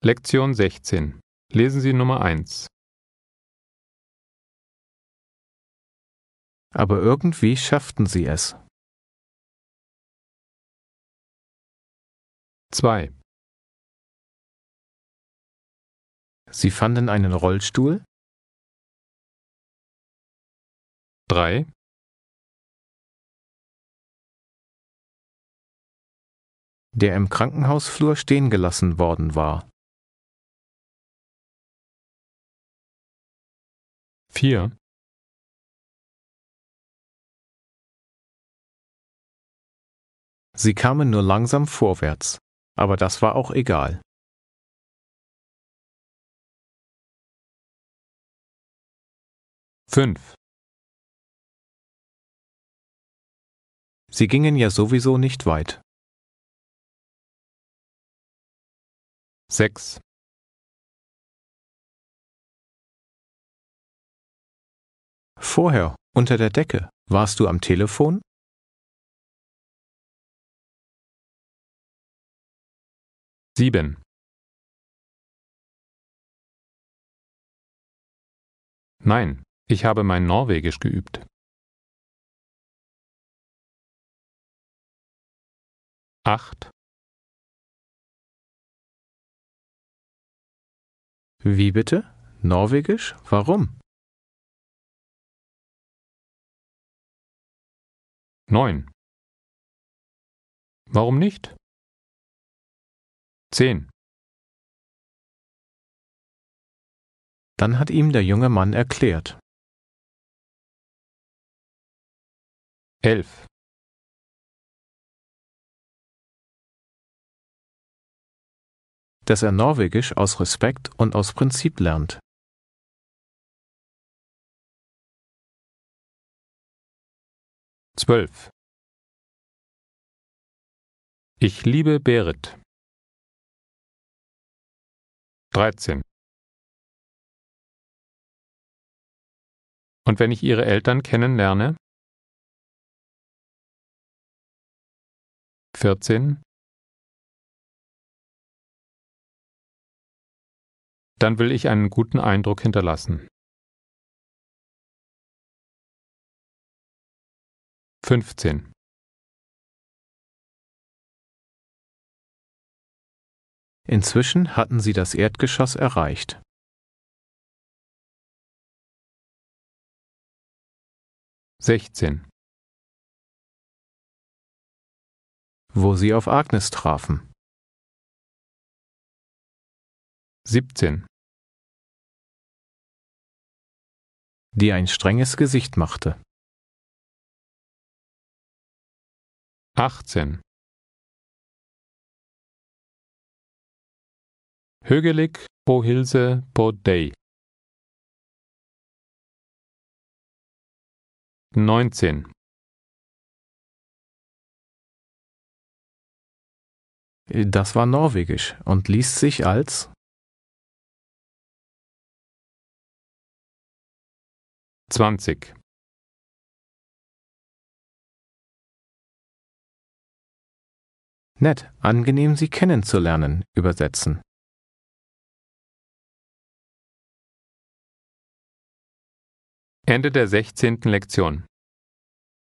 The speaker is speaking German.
Lektion 16. Lesen Sie Nummer 1. Aber irgendwie schafften sie es. 2. Sie fanden einen Rollstuhl, 3. der im Krankenhausflur stehen gelassen worden war. 4. Sie kamen nur langsam vorwärts, aber das war auch egal. 5. Sie gingen ja sowieso nicht weit. 6. Vorher, unter der Decke, warst du am Telefon? 7. Nein, ich habe mein Norwegisch geübt. 8. Wie bitte? Norwegisch? Warum? 9. Warum nicht? 10. Dann hat ihm der junge Mann erklärt. 11. Dass er Norwegisch aus Respekt und aus Prinzip lernt. 12. Ich liebe Berit. 13. Und wenn ich ihre Eltern kennenlerne? 14. Dann will ich einen guten Eindruck hinterlassen. 15. Inzwischen hatten sie das Erdgeschoss erreicht. 16. Wo sie auf Agnes trafen. 17. Die ein strenges Gesicht machte. 18. Högelik på hilse på deg. 19. Das war Norwegisch und liest sich als 20. nett, angenehm Sie kennenzulernen, übersetzen. Ende der 16. Lektion.